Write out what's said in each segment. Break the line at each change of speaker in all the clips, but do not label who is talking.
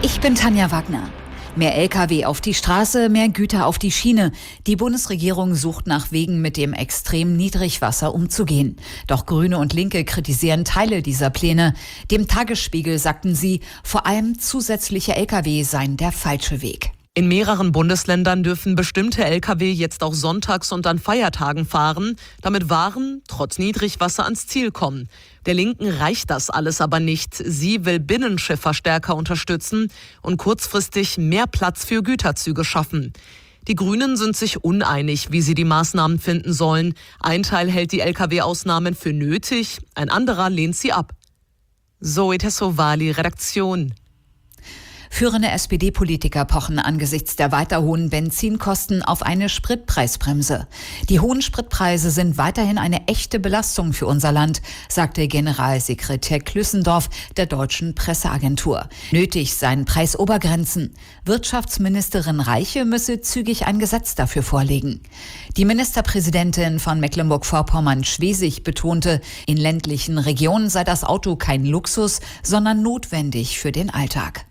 Ich bin Tanja Wagner. Mehr Lkw auf die Straße, mehr Güter auf die Schiene. Die Bundesregierung sucht nach Wegen, mit dem extremen Niedrigwasser umzugehen. Doch Grüne und Linke kritisieren Teile dieser Pläne. Dem Tagesspiegel sagten sie, vor allem zusätzliche Lkw seien der falsche Weg.
In mehreren Bundesländern dürfen bestimmte Lkw jetzt auch sonntags und an Feiertagen fahren, damit Waren trotz Niedrigwasser ans Ziel kommen. Der Linken reicht das alles aber nicht. Sie will Binnenschiffer stärker unterstützen und kurzfristig mehr Platz für Güterzüge schaffen. Die Grünen sind sich uneinig, wie sie die Maßnahmen finden sollen. Ein Teil hält die Lkw-Ausnahmen für nötig, ein anderer lehnt sie ab. Zoe Tessovali, Redaktion.
Führende SPD-Politiker pochen angesichts der weiter hohen Benzinkosten auf eine Spritpreisbremse. Die hohen Spritpreise sind weiterhin eine echte Belastung für unser Land, sagte Generalsekretär Klüssendorf der Deutschen Presseagentur. Nötig seien Preisobergrenzen. Wirtschaftsministerin Reiche müsse zügig ein Gesetz dafür vorlegen. Die Ministerpräsidentin von Mecklenburg-Vorpommern-Schwesig betonte, in ländlichen Regionen sei das Auto kein Luxus, sondern notwendig für den Alltag.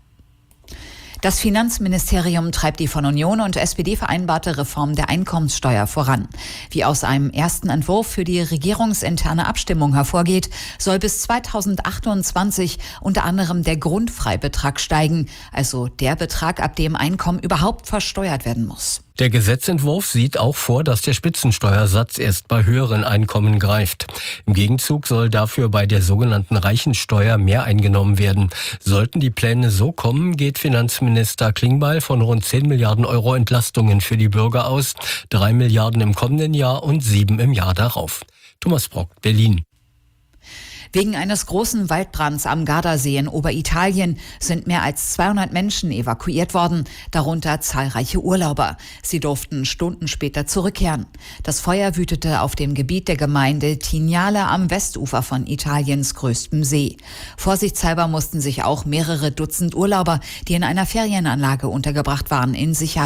Das Finanzministerium treibt die von Union und SPD vereinbarte Reform der Einkommenssteuer voran. Wie aus einem ersten Entwurf für die regierungsinterne Abstimmung hervorgeht, soll bis 2028 unter anderem der Grundfreibetrag steigen, also der Betrag, ab dem Einkommen überhaupt versteuert werden muss.
Der Gesetzentwurf sieht auch vor, dass der Spitzensteuersatz erst bei höheren Einkommen greift. Im Gegenzug soll dafür bei der sogenannten Reichensteuer mehr eingenommen werden. Sollten die Pläne so kommen, geht Finanzminister Klingbeil von rund 10 Milliarden Euro Entlastungen für die Bürger aus, 3 Milliarden im kommenden Jahr und 7 im Jahr darauf. Thomas Brock, Berlin.
Wegen eines großen Waldbrands am Gardasee in Oberitalien sind mehr als 200 Menschen evakuiert worden, darunter zahlreiche Urlauber. Sie durften Stunden später zurückkehren. Das Feuer wütete auf dem Gebiet der Gemeinde Tignale am Westufer von Italiens größtem See. Vorsichtshalber mussten sich auch mehrere Dutzend Urlauber, die in einer Ferienanlage untergebracht waren, in Sicherheit